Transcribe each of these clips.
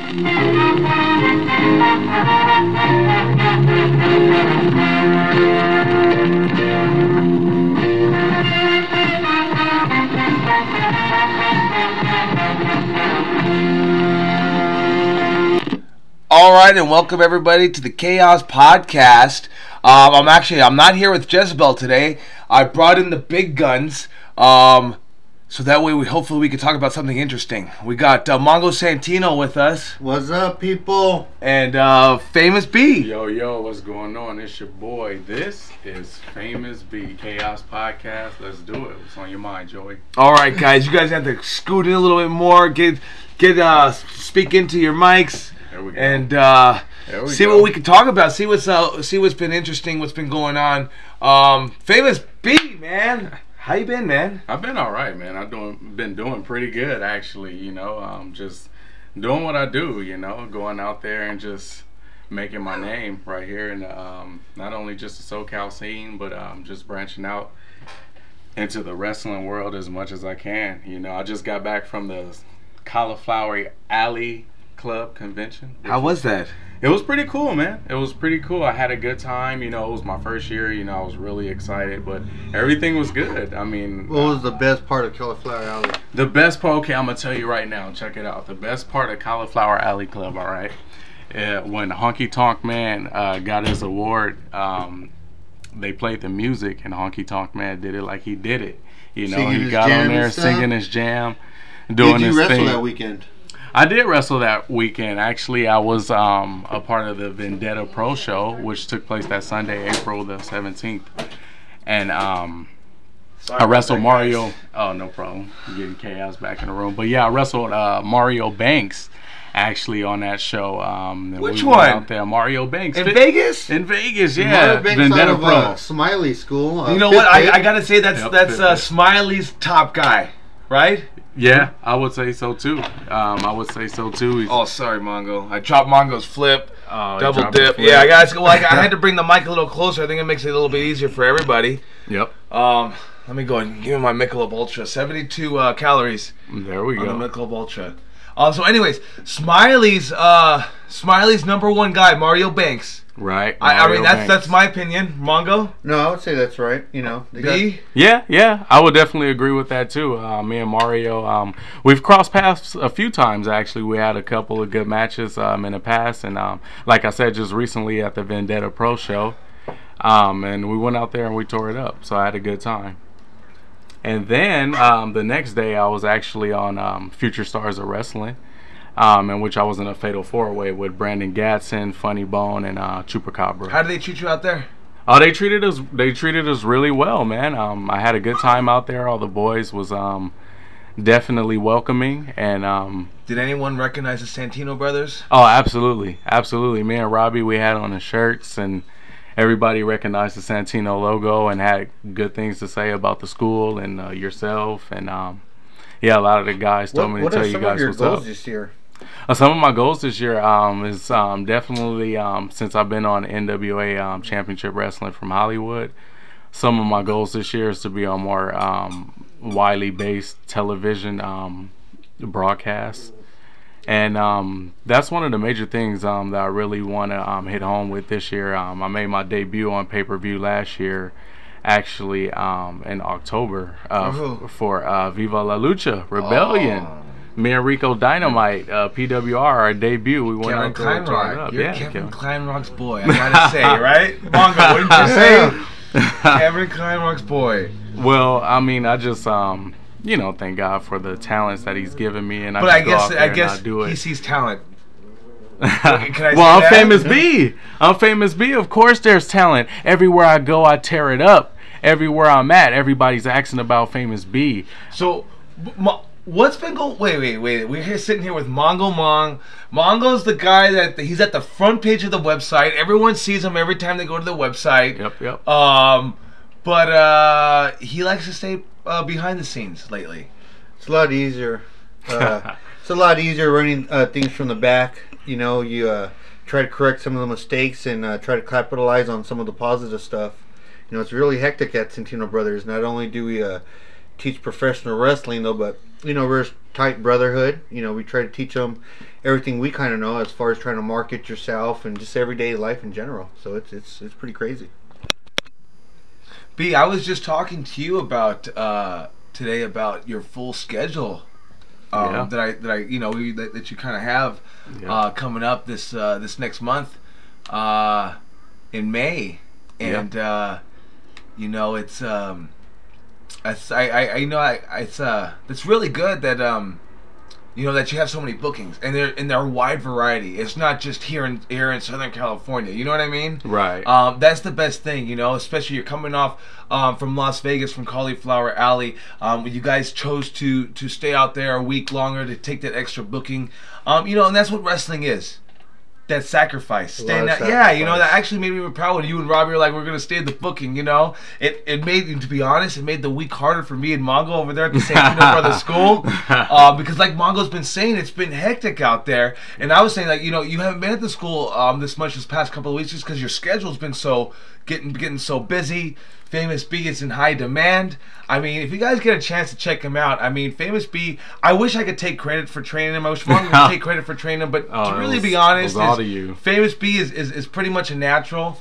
All right, and welcome everybody to the Chaos Podcast. I'm not here with Jezebel today. I brought in the big guns, so that way hopefully we can talk about something interesting. We got Mongo Santino with us. What's up, people? And Famous B. Yo, what's going on? It's your boy. This is Famous B, Chaos Podcast. Let's do it. What's on your mind, Joey? All right, guys, you guys have to scoot in a little bit more. Speak into your mics. There we go. And see what we can talk about. See what's been interesting. What's been going on. Famous B, man, how you been, man? I've been all right, man. Been doing pretty good, actually. Just doing what I do. Going out there and just making my name right here in not only just the SoCal scene, but just branching out into the wrestling world as much as I can. I just got back from the Cauliflower Alley Club convention. How was that? It was pretty cool, man. It was pretty cool. I had a good time. It was my first year. I was really excited, but everything was good. I mean, what was the best part of Cauliflower Alley? The best part, okay, I'm gonna tell you right now. Check it out. The best part of Cauliflower Alley Club, all right, when Honky Tonk Man got his award, they played the music, and Honky Tonk Man did it like he did it. He got on there singing his jam, doing his thing. Did you wrestle that weekend? I did wrestle that weekend. Actually, I was a part of the Vendetta Pro Show, which took place that Sunday, April the 17th. And I wrestled Mario. Guys. Oh, no problem. I'm getting Chaos back in the room. But yeah, I wrestled Mario Banks actually on that show. Which one? Out there, Mario Banks. In Vegas? In Vegas, yeah. Mario Banks Vendetta out of, Pro. Smiley School. You know what? I gotta say that's Smiley's top guy, right? Yeah, I would say so too. Oh, sorry, Mongo. I dropped Mongo's flip. Double dip. Flip. Yeah, guys. I had to bring the mic a little closer. I think it makes it a little bit easier for everybody. Yep. Let me go and give me my Michelob Ultra. 72 calories. There we go. On the Michelob Ultra. So, anyways, Smiley's number one guy, Mario Banks. Right. I mean, that's my opinion. Mongo? No, I would say that's right. B? Yeah. I would definitely agree with that too. Me and Mario, we've crossed paths a few times actually. We had a couple of good matches in the past, and like I said, just recently at the Vendetta Pro Show, and we went out there and we tore it up. So I had a good time. And then the next day, I was actually on Future Stars of Wrestling. In which I was in a fatal four-way with Brandon Gatson, Funny Bone, and Chupacabra. How did they treat you out there? Oh, they treated us really well, man. I had a good time out there. All the boys was definitely welcoming, and did anyone recognize the Santino brothers? Oh, absolutely. Me and Robbie, we had on the shirts, and everybody recognized the Santino logo and had good things to say about the school and yourself, and yeah, a lot of the guys told me to tell you guys what's up. What are some of your goals this year? Some of my goals this year is definitely, since I've been on NWA Championship Wrestling from Hollywood, some of my goals this year is to be on more widely based television broadcasts. And that's one of the major things that I really want to hit home with this year. I made my debut on pay-per-view last year, actually in October for Viva La Lucha Rebellion. Oh. Me and Rico Dynamite, PWR, our debut. We went out Kevin there and up. You're Yeah, Kevin Kleinrock's boy. I gotta say, right? Mongo, wouldn't you say? Kevin Kleinrock's boy. Well, I mean, I just thank God for the talents that He's given me, and I guess do it. He sees talent. Well, I'm Famous B. I'm Famous B. Of course, there's talent. Everywhere I go, I tear it up. Everywhere I'm at, everybody's asking about Famous B. So, what's been going? Wait. We're here sitting here with Mongo Mong. Mongo's the guy that he's at the front page of the website. Everyone sees him every time they go to the website. Yep. But he likes to stay behind the scenes lately. It's a lot easier. It's a lot easier running things from the back. You try to correct some of the mistakes and try to capitalize on some of the positive stuff. It's really hectic at Santino Brothers. Not only do we teach professional wrestling though, but we're a tight brotherhood. We try to teach them everything we kind of know as far as trying to market yourself and just everyday life in general. So it's pretty crazy. B, I was just talking to you about today about your full schedule that you kind of have coming up this next month in May, and it's really good that that you have so many bookings and they're wide variety. It's not just here in Southern California. You know what I mean? Right. That's the best thing. Especially you're coming off from Las Vegas, from Cauliflower Alley. You guys chose to stay out there a week longer to take that extra booking. And that's what wrestling is. That sacrifice, staying out, that actually made me proud when you and Robbie were like, we're gonna stay at the booking. It made, to be honest, it made the week harder for me and Mongo over there at the St. Peter Brothers School, because like Mongo's been saying, it's been hectic out there, and I was saying like, you haven't been at the school this much this past couple of weeks just because your schedule's been so getting so busy. Famous B is in high demand. I mean, if you guys get a chance to check him out, I mean, Famous B, I wish I could take credit for training him. I wish Mongo could take credit for training him, but to really be honest, Famous B is pretty much a natural.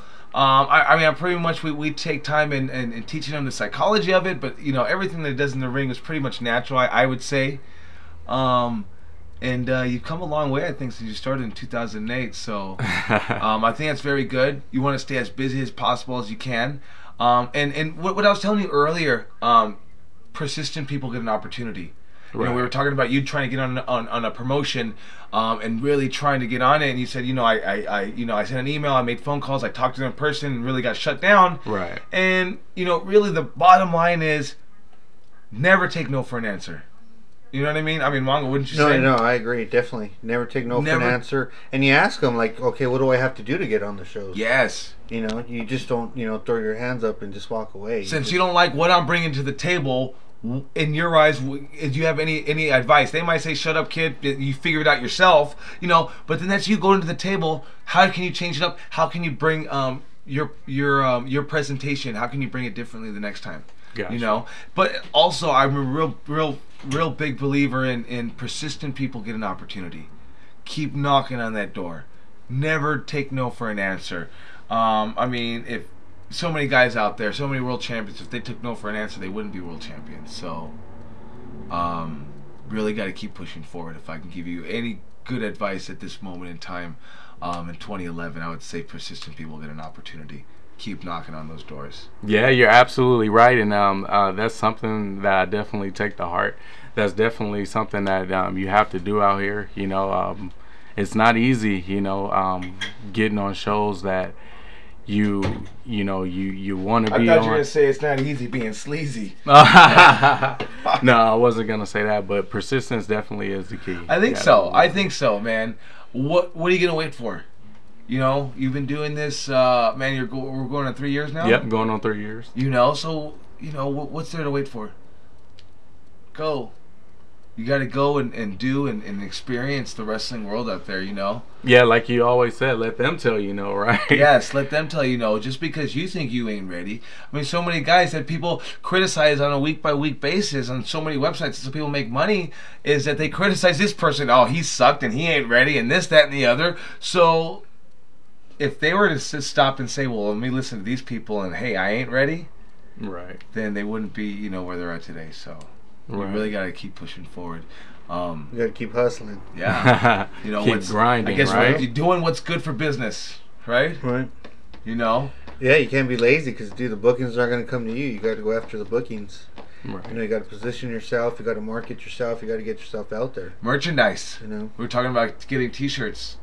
We take time in teaching him the psychology of it, but everything that he does in the ring is pretty much natural, I would say. And you've come a long way, I think, since you started in 2008. So I think that's very good. You want to stay as busy as possible as you can. And what I was telling you earlier, persistent people get an opportunity. Right. We were talking about you trying to get on a promotion, and really trying to get on it. And you said, I sent an email, I made phone calls, I talked to them in person, and really got shut down. Right. And really the bottom line is, never take no for an answer. You know what I mean? I mean, Mongo, wouldn't you say? No, I agree. Definitely. Never take no for an answer. And you ask them, like, okay, what do I have to do to get on the shows? Yes. You just don't, throw your hands up and just walk away. Since you don't like what I'm bringing to the table, in your eyes, do you have any advice? They might say, shut up, kid. You figure it out yourself. But then that's you going to the table. How can you change it up? How can you bring your presentation? How can you bring it differently the next time? Gotcha. But also I'm a real big believer in persistent people get an opportunity. Keep knocking on that door. Never take no for an answer. If so many guys out there, so many world champions, if they took no for an answer, they wouldn't be world champions. So really got to keep pushing forward. If I can give you any good advice at this moment in time, in 2011, I would say persistent people get an opportunity. Keep knocking on those doors. Yeah, you're absolutely right, and that's something that I definitely take to heart. That's definitely something that you have to do out here. It's not easy. Getting on shows that you want to be on. I thought you were gonna say it's not easy being sleazy. No, I wasn't gonna say that, but persistence definitely is the key. I think so, man. What are you gonna wait for? You've been doing this, man. We're going on 3 years now. Yep, going on 3 years. So what's there to wait for? Go. You got to go and do and experience the wrestling world out there. Yeah, like you always said, let them tell you no, right? Yes, let them tell you no. Just because you think you ain't ready. I mean, so many guys that people criticize on a week-by-week basis on so many websites so people make money is that they criticize this person. Oh, he sucked and he ain't ready and this, that, and the other. So if they were to stop and say, well, let me listen to these people and, hey, I ain't ready, right, then they wouldn't be, where they're at today. So we really got to keep pushing forward. You got to keep hustling. Yeah. Keep grinding, I guess right? You're doing what's good for business, right? Right. Yeah, you can't be lazy because, the bookings aren't going to come to you. You got to go after the bookings. Right. You got to position yourself. You got to market yourself. You got to get yourself out there. Merchandise. We were talking about getting T-shirts.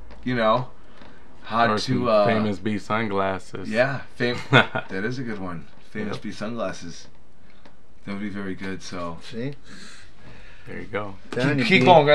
How to Famous B sunglasses. Yeah, that is a good one. Famous B sunglasses. That would be very good. So see, there you go. Keep going.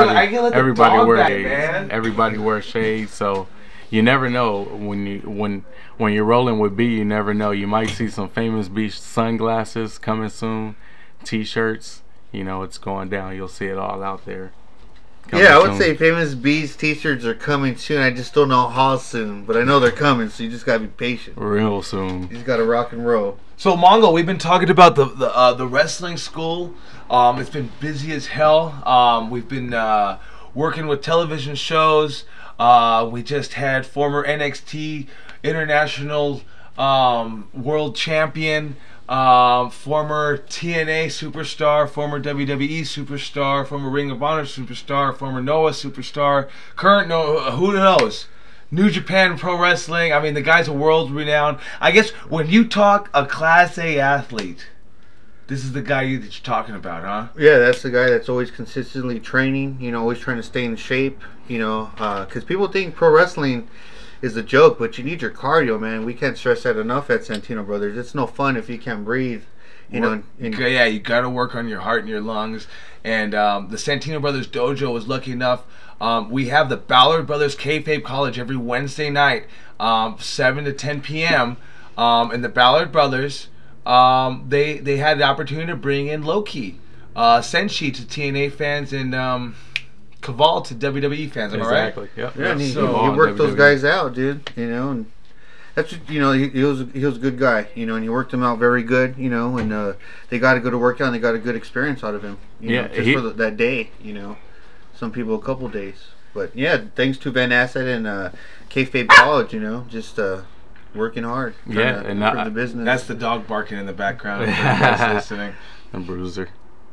Everybody wears shades, so you never know when you're rolling with B. You never know. You might see some Famous B sunglasses coming soon. T-shirts. It's going down. You'll see it all out there. I would say Famous B's T-shirts are coming soon. I just don't know how soon, but I know they're coming, so you just gotta be patient. Real soon. You just gotta rock and roll. So Mongo, we've been talking about the wrestling school. It's been busy as hell. We've been working with television shows. We just had former NXT International World Champion, former TNA superstar, former WWE superstar, former Ring of Honor superstar, former Noah superstar, current Noah, who knows? New Japan Pro Wrestling. I mean, the guy's a world renowned. I guess when you talk a Class A athlete, this is the guy that you're talking about, huh? Yeah, that's the guy that's always consistently training, always trying to stay in shape, because people think pro wrestling is a joke, but you need your cardio, man. We can't stress that enough at Santino Brothers. It's no fun if you can't breathe, Yeah, you got to work on your heart and your lungs. And the Santino Brothers Dojo was lucky enough. We have the Ballard Brothers Kayfabe College every Wednesday night, 7 to 10 p.m. And the Ballard Brothers, they had the opportunity to bring in Loki, Senshi to TNA fans, and Caval to WWE fans. Am I right? Exactly. Yep. Yeah, and he So, worked those WWE. guys out, dude. And that's he was a good guy, and he worked them out very good, and they got to go to work out and they got a good experience out of him, just for that day, Some people a couple days, but yeah, thanks to Van Asset and Kayfabe College, just working hard, trying to improve the business. That's the dog barking in the background. For you guys listening. A bruiser.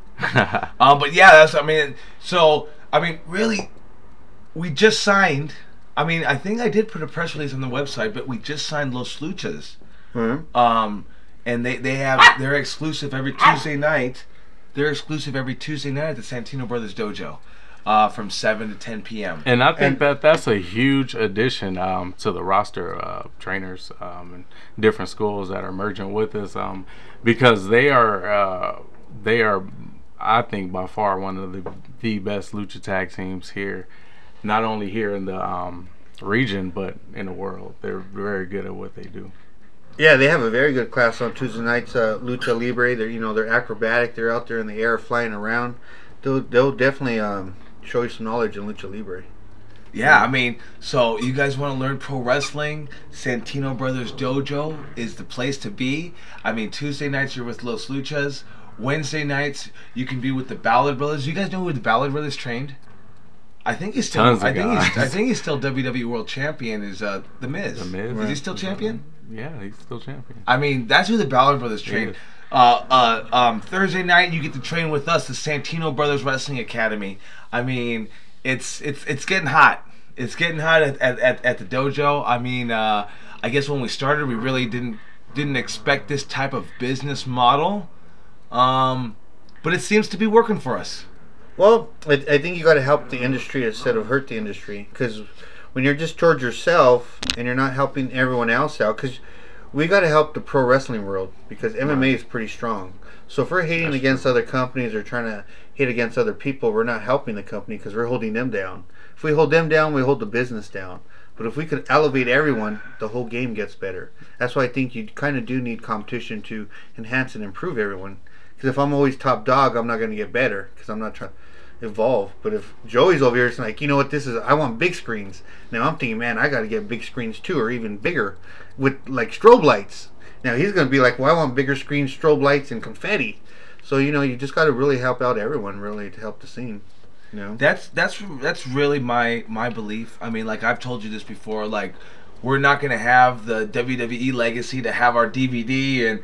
But yeah, really, we just signed. I think I did put a press release on the website, but we just signed Los Luchas. Mm-hmm. And they're exclusive every Tuesday night. They're exclusive every Tuesday night at the Santino Brothers Dojo, from 7 to 10 p.m. And I think that's a huge addition to the roster of trainers and different schools that are merging with us, because they are, I think, by far one of the best lucha tag teams here, not only here in the region but in the world. They're very good at what they do. Yeah, they have a very good class on Tuesday nights. Lucha Libre. They're acrobatic. They're out there in the air, flying around. They'll definitely show you some knowledge in Lucha Libre. Yeah, so you guys want to learn pro wrestling? Santino Brothers Dojo is the place to be. Tuesday nights you're with Los Luchas. Wednesday nights you can be with the Ballard Brothers. You guys know who the Ballard Brothers trained? I think he's still. I think he's still WWE World Champion. Is The Miz? The Miz. Is he still champion? Yeah, he's still champion. That's who the Ballard Brothers trained. Thursday night you get to train with us, the Santino Brothers Wrestling Academy. It's getting hot. It's getting hot at the dojo. I guess when we started, we really didn't expect this type of business model, but it seems to be working for us. Well, I think you got to help the industry instead of hurt the industry, because when you're just towards yourself and you're not helping everyone else out, because we got to help the pro wrestling world, because MMA is pretty strong. So if we're hating against other companies or trying to hate against other people, we're not helping the company because we're holding them down. If we hold them down, we hold the business down. But if we could elevate everyone, the whole game gets better. That's why I think you kind of do need competition to enhance and improve everyone. Because if I'm always top dog, I'm not going to get better, because I'm not trying to evolve. But if Joey's over here, it's like, you know what, I want big screens. Now I'm thinking, man, I got to get big screens too, or even bigger, with like strobe lights. Now he's going to be like, well, I want bigger screens, strobe lights, and confetti. So you just got to really help out everyone, really, to help the scene. That's really my belief. I've told you this before. We're not gonna have the WWE legacy to have our DVD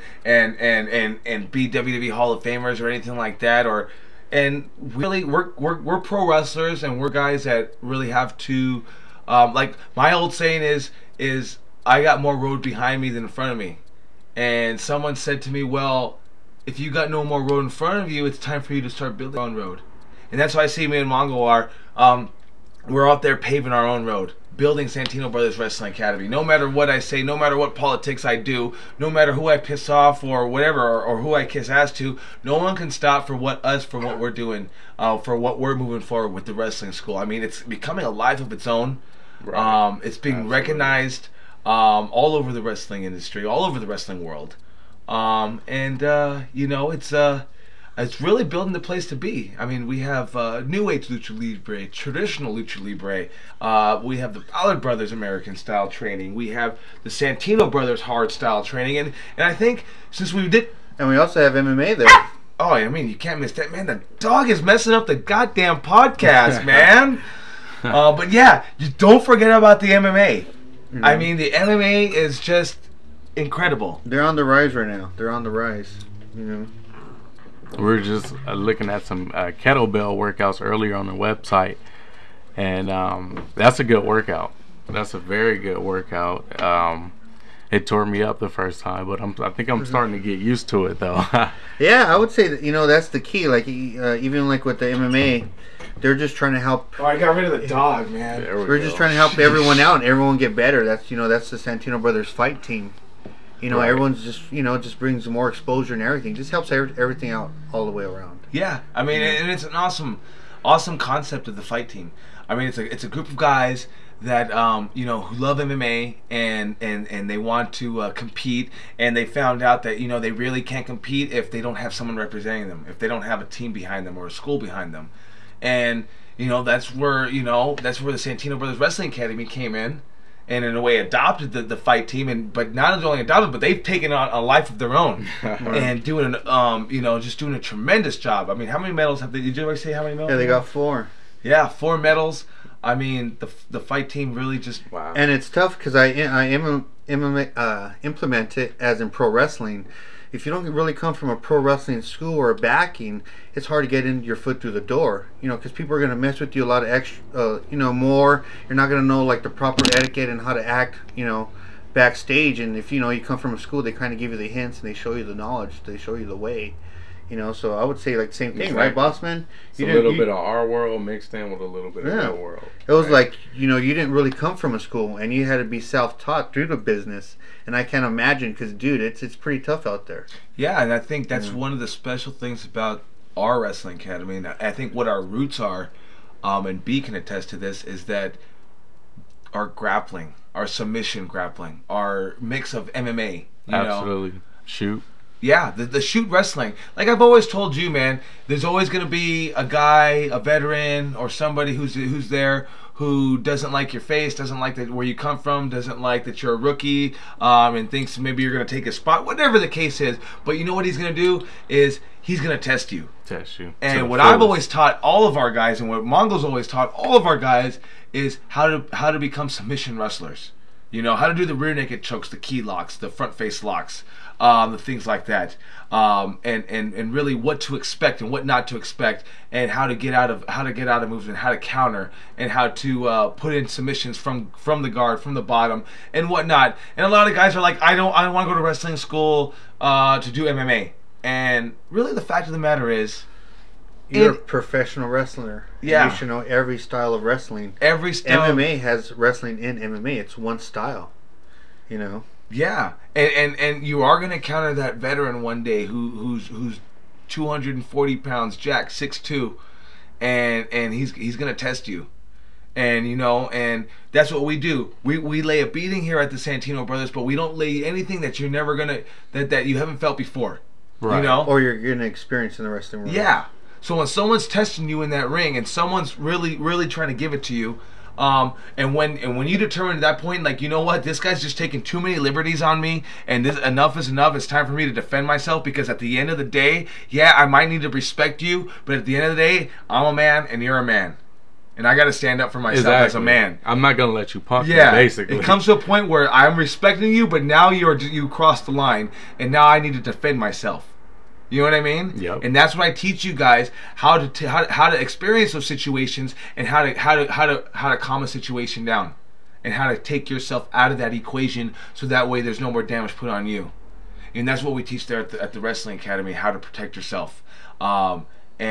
and be WWE Hall of Famers or anything like that. And really, we're pro wrestlers, and we're guys that really have to. My old saying is I got more road behind me than in front of me. And someone said to me, well, if you got no more road in front of you, it's time for you to start building your own road. And that's why I see me and Mongo are. We're out there paving our own road, building Santino Brothers Wrestling Academy. No matter what I say, no matter what politics I do, no matter who I piss off or whatever, or who I kiss ass to, no one can stop for what we're doing, for what we're moving forward with the wrestling school. It's becoming a life of its own. Right. It's being recognized all over the wrestling industry, all over the wrestling world. It's it's really building the place to be. I mean, we have New Age Lucha Libre, traditional Lucha Libre. We have the Ballard Brothers American style training. We have the Santino Brothers hard style training. And I think since we did... And we also have MMA there. Oh, I mean, you can't miss that. Man, the dog is messing up the goddamn podcast, man. But yeah, you don't forget about the MMA. Mm-hmm. I mean, the MMA is just incredible. They're on the rise right now. They're on the rise. You know. We're just looking at some kettlebell workouts earlier on the website, and that's a good workout. That's a very good workout. It tore me up the first time, but I think I'm starting to get used to it, though. Yeah, I would say that, that's the key. Like even like with the MMA, they're just trying to help. Oh, I got rid of the dog, man. We're just trying to help everyone out and everyone get better. That's that's the Santino Brothers fight team. Right. Everyone's just just brings more exposure and everything. Just helps everything out all the way around. Yeah, I mean, and it's an awesome concept of the fight team. I mean, it's a group of guys that who love MMA and they want to compete, and they found out that they really can't compete if they don't have someone representing them, if they don't have a team behind them or a school behind them, and that's where the Santino Brothers Wrestling Academy came in, and in a way adopted the fight team, but not only adopted, but they've taken on a life of their own and doing just doing a tremendous job. I mean, how many medals have they? Did you ever say how many medals? Yeah, they got 4. Yeah, 4 medals. I mean, the fight team really just... Wow. And it's tough because I implement it as in pro wrestling. If you don't really come from a pro wrestling school or a backing, it's hard to get in your foot through the door. Because people are going to mess with you a lot of extra, more. You're not going to know, like, the proper etiquette and how to act, backstage. And if, you come from a school, they kind of give you the hints and they show you the knowledge. They show you the way. So I would say like the same thing, right, Bossman? It's a little bit of our world mixed in with a little bit of their world. It was like, you didn't really come from a school, and you had to be self-taught through the business. And I can't imagine, because, dude, it's pretty tough out there. Yeah, and I think that's one of the special things about our wrestling academy. And I think what our roots are, and B can attest to this, is that our grappling, our submission grappling, our mix of MMA. Absolutely. Shoot. Yeah, the shoot wrestling. Like I've always told you, man, there's always going to be a guy, a veteran, or somebody who's there who doesn't like your face, doesn't like where you come from, doesn't like that you're a rookie, and thinks maybe you're going to take a spot, whatever the case is. But you know what he's going to do is he's going to test you. And what I've always taught all of our guys, and what Mongo's always taught all of our guys, is how to become submission wrestlers. How to do the rear naked chokes, the key locks, the front face locks. The things like that, and really what to expect and what not to expect, and how to get out of moves, and how to counter, and how to put in submissions from the guard, from the bottom, and whatnot. And a lot of guys are like, I don't want to go to wrestling school to do MMA. And really, the fact of the matter is, you're a professional wrestler. Yeah, you should know every style of wrestling. Every style. MMA has wrestling in MMA. It's one style. Yeah, and you are going to counter that veteran one day who's 240 pounds, Jack 6'2", and he's going to test you, and and that's what we do. We lay a beating here at the Santino Brothers, but we don't lay anything that you're never gonna that you haven't felt before, right? Or you're going to experience in the wrestling world. Yeah. So when someone's testing you in that ring, and someone's really trying to give it to you. And when you determine at that point, like, what, this guy's just taking too many liberties on me, and this enough is enough. It's time for me to defend myself, because at the end of the day, yeah, I might need to respect you, but at the end of the day, I'm a man and you're a man, and I got to stand up for myself as a man. I'm not gonna let you punk me, basically. It comes to a point where I'm respecting you, but now you crossed the line, and now I need to defend myself. You know what I mean? Yep. And that's what I teach you guys, how to experience those situations, and how to calm a situation down, and how to take yourself out of that equation, so that way there's no more damage put on you. And that's what we teach there at the Wrestling Academy, how to protect yourself. And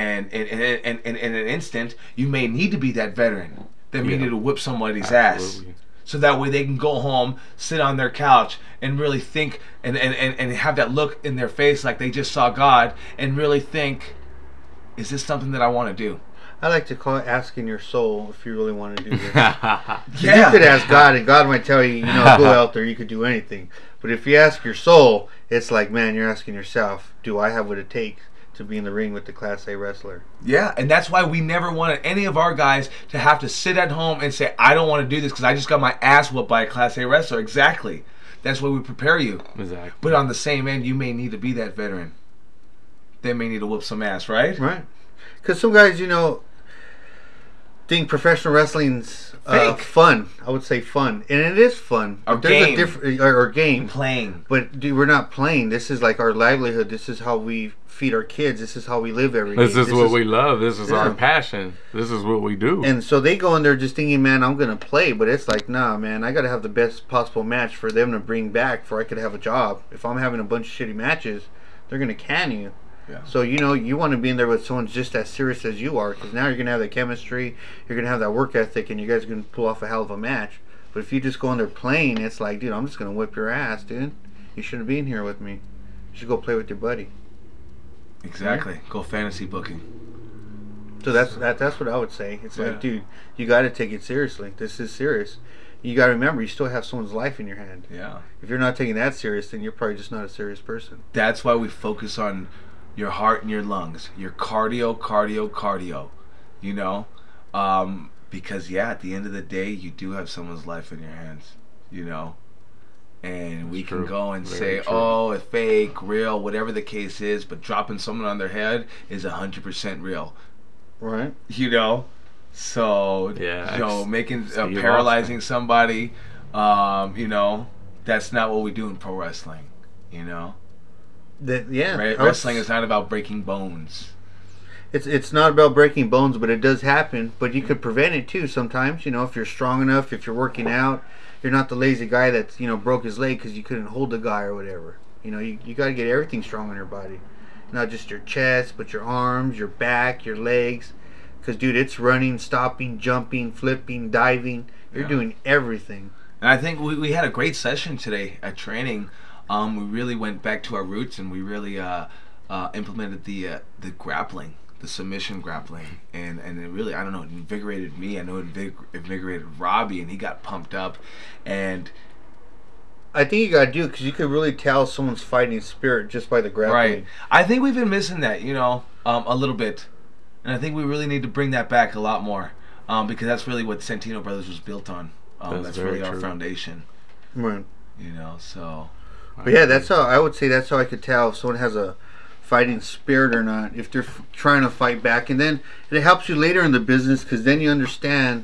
in an instant, you may need to be that veteran that may need to whip somebody's ass. So that way they can go home, sit on their couch, and really think, and have that look in their face like they just saw God, and really think, is this something that I want to do? I like to call it asking your soul if you really want to do this. Yeah. You could ask God, and God might tell you, go out there, you could do anything. But if you ask your soul, it's like, man, you're asking yourself, do I have what it takes to be in the ring with the Class A wrestler. Yeah, and that's why we never wanted any of our guys to have to sit at home and say, I don't want to do this because I just got my ass whooped by a Class A wrestler. Exactly. That's why we prepare you. Exactly. But on the same end, you may need to be that veteran. They may need to whoop some ass, right? Right. Because some guys, think professional wrestling's fun. I would say fun. And it is fun. Or but there's game. a different or game. Playing. But dude, we're not playing. This is like our livelihood. This is how we feed our kids. This is how we live every day. This is what we love. This is our passion. This is what we do. And so they go in there just thinking, man, I'm going to play. But it's like, nah, man, I got to have the best possible match for them to bring back for I could have a job. If I'm having a bunch of shitty matches, they're going to can you. Yeah. So, you want to be in there with someone just as serious as you are. Because now you're going to have that chemistry. You're going to have that work ethic. And you guys are going to pull off a hell of a match. But if you just go in there playing, it's like, dude, I'm just going to whip your ass, dude. You shouldn't be in here with me. You should go play with your buddy. Exactly. Go fantasy booking. So that's what I would say. It's like, dude, you got to take it seriously. This is serious. You got to remember, you still have someone's life in your hand. Yeah. If you're not taking that serious, then you're probably just not a serious person. That's why we focus on your heart and your lungs, your cardio. Because at the end of the day, you do have someone's life in your hands. And we can go and say, oh, it's fake, real, whatever the case is, but dropping someone on their head is 100% real. Right. So, making, paralyzing somebody, that's not what we do in pro wrestling, Wrestling is not about breaking bones. It's not about breaking bones, but it does happen. But you could prevent it too sometimes, if you're strong enough, if you're working out. You're not the lazy guy that's, broke his leg because you couldn't hold the guy or whatever. You got to get everything strong in your body. Not just your chest, but your arms, your back, your legs. Because, dude, it's running, stopping, jumping, flipping, diving. You're doing everything. And I think we had a great session today at training. We really went back to our roots and we really implemented the grappling. The submission grappling, and it really, I don't know, it invigorated me. I know it invigorated Robbie, and he got pumped up. And I think you gotta do it because you could really tell someone's fighting spirit just by the grappling. Right. I think we've been missing that, a little bit, and I think we really need to bring that back a lot more, because that's really what Santino Brothers was built on. That's really our foundation. Right. So. But yeah, that's how I would say. That's how I could tell if someone has a fighting spirit or not, if they're trying to fight back. And then it helps you later in the business because then you understand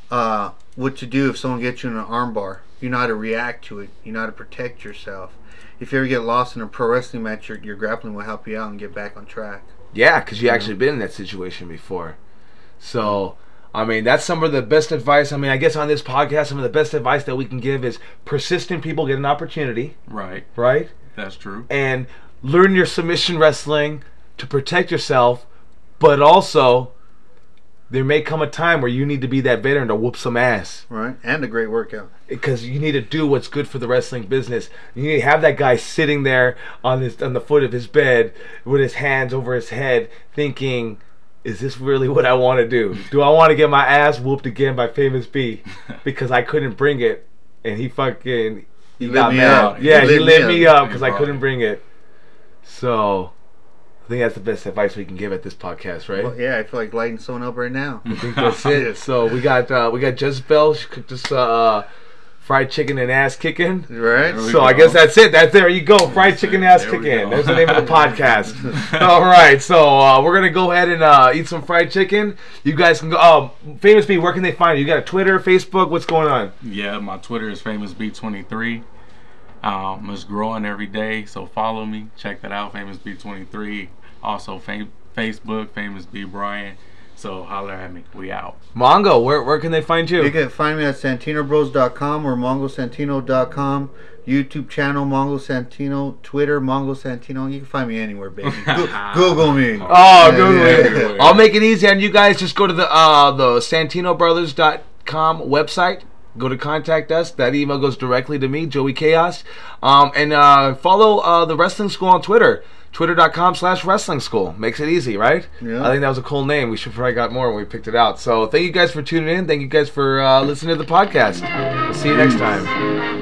what to do if someone gets you in an armbar. You know how to react to it. You know how to protect yourself. If you ever get lost in a pro wrestling match, your grappling will help you out and get back on track. Yeah, because you actually been in that situation before. So, that's some of the best advice. I guess on this podcast, some of the best advice that we can give is persistent people get an opportunity. Right. Right? That's true. And learn your submission wrestling to protect yourself, but also there may come a time where you need to be that veteran to whoop some ass. Right, and a great workout. Because you need to do what's good for the wrestling business. You need to have that guy sitting there on the foot of his bed with his hands over his head thinking, is this really what I want to do? Do I want to get my ass whooped again by Famous B because I couldn't bring it and he got mad. Yeah, he lit me up because I couldn't bring it. So, I think that's the best advice we can give at this podcast, right? Well, yeah, I feel like lighting someone up right now. I think that's it. So we got Jezebel. She cooked us fried chicken and ass kicking. Right. So I guess that's it. There you go. Fried chicken and ass kicking. That's the name of the podcast. All right. So we're gonna go ahead and eat some fried chicken. You guys can go. Famous B, where can they find you? You got a Twitter, Facebook? What's going on? Yeah, my Twitter is FamousB23. It's growing every day, so follow me. Check that out, FamousB23. Also, Facebook, Famous B Brian. So holler at me. We out. Mongo, where can they find you? You can find me at SantinoBros.com or MongoSantino.com. YouTube channel Mongo Santino, Twitter Mongo Santino. You can find me anywhere, baby. Google me. Oh, Google me. I'll make it easy, and you guys just go to the SantinoBrothers.com website. Go to contact us. That email goes directly to me, Joey Chaos. And follow the Wrestling School on Twitter. Twitter.com/Wrestling School. Makes it easy, right? Yeah. I think that was a cool name. We should probably got more when we picked it out. So thank you guys for tuning in. Thank you guys for listening to the podcast. We'll see you next time.